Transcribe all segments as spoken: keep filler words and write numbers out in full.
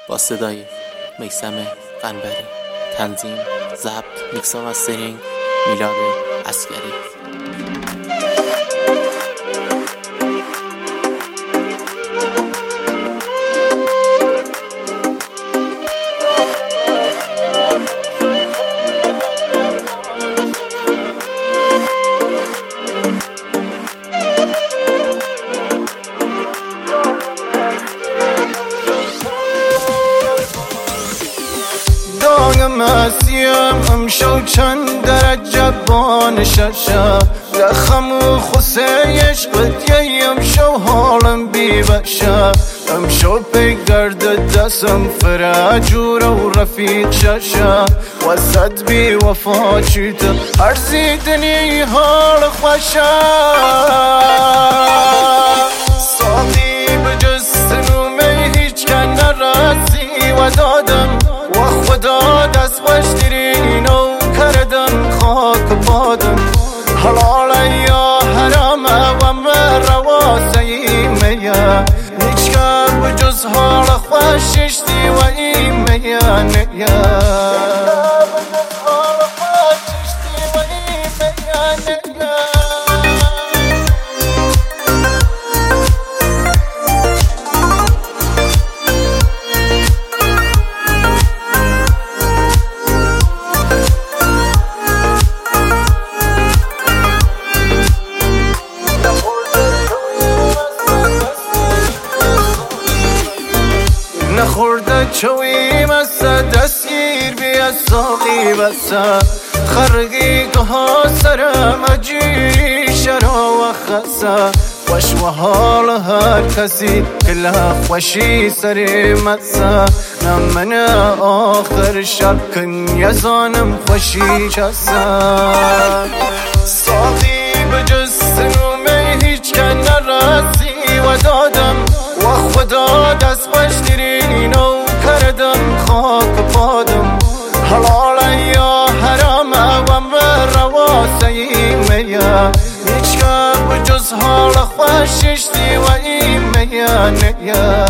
با صدای میثم قنبری، تنظیم، ضبط، میکس و مسترینگ میلاد عسگری. دایم هستیم امشو چند درجه بانششا لخم و خسه عشقت یه امشو حالم بی بشا امشو پیگرد دستم فراجور و رفیق ششا وسط بی وفا چیتا هر زیدنی حال خوشا ساقی بجستنو می هیچ که نرسی و دادم و خدا دست خوشترین و کردن خاک بادم حلال یا حرام و مرواسی میا هیچ که بجز حال خوششتی و این میا نیا نخورده چوی مسا دستگیر بیا ساقی بسا خرقی که ها سرم اجیری شرا و خسا خوش و حال هر کسی کلا خوشی سری مسا نمن آخر شب کن یزانم خوشی چسا ساقی بجستنو می هیچ که نرسی و دادم و خدا دست خوشترین و کردم خاک پادم حلال یا حرام و مرواسی میا هیچ که بجز حال خوششتی و این میا نیا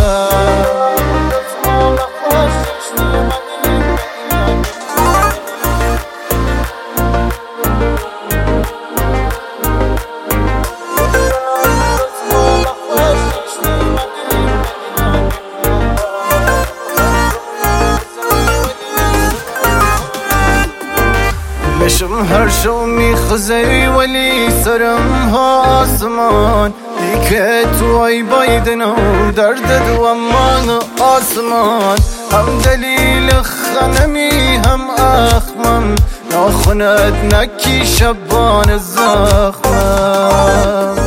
نشم هر شو میخزی ولی سرم ها آسمان دیگه تو ای بایدن و درد دو امان آسمان هم دلیل خنمی هم اخمم ناخنت نکی شبان زخمم